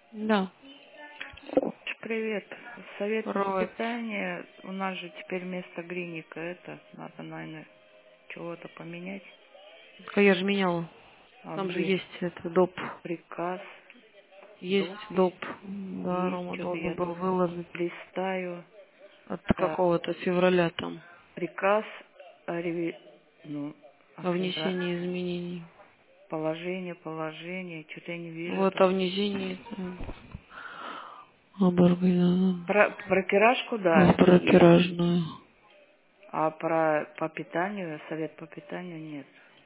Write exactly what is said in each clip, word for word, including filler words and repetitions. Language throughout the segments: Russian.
Да. Привет. Совет по Привет. питанию. У нас же теперь вместо гриника это. Надо, наверное, чего-то поменять. Так я же меняла. А Там же где? есть это доп. Приказ. Есть Доп есть. доп. Да, Есть. Рома Что-то должен я был тут выложить листаю. от Так. какого-то февраля там Приказ о реви... Ну, о о февра- внесении изменений. Положение, положение. Что-то я не вижу Вот тут. о внесении м, об организации. Про, про пирожку, В да, есть. брокеражную. А про по питанию, совет по питанию нет.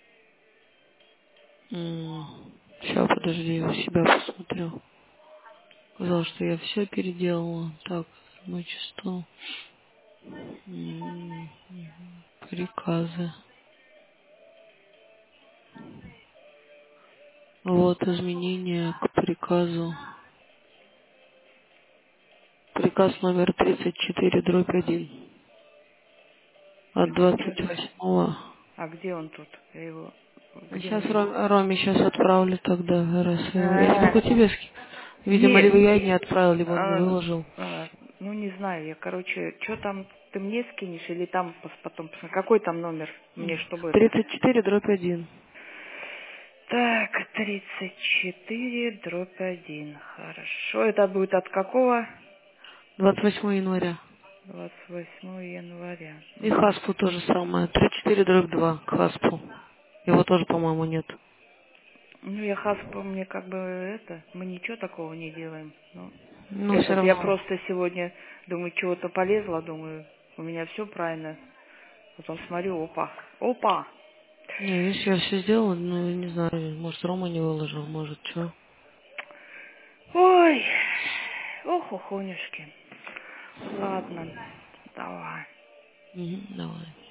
Сейчас, подожди, я у себя посмотрю. Сказал, что я все переделала. Так, мой число. М, Приказы. Вот изменения к приказу. Приказ номер тридцать четыре дробь один от двадцать восьмого. А где он тут? Я его... Где Сейчас мне его? Роме сейчас отправлю тогда, раз я я не А, могу тебе ски- Видимо, не, либо я не отправил, либо он не а, выложил. а, ну не знаю, я, короче, что там, ты мне скинешь или там пос- потом, посмотри, какой там номер мне, чтобы это... тридцать четыре дробь один. Так, тридцать четыре дробь один, хорошо, это будет от какого? двадцать восьмого января. двадцать восьмого января. И М. Хаспу то же самое. тридцать четыре дробь два к Хаспу. Его тоже, по-моему, нет. Ну, я хаспу, мне как бы это, мы ничего такого не делаем. Ну, Но все этот, я равно. просто сегодня, думаю, чего-то полезла, думаю, у меня все правильно. Потом смотрю, опа, опа. Не, видишь, я все сделала, ну, не знаю, может, Рома не выложил, может, что. Ой, ох, охонюшки. Ладно, давай. Давай.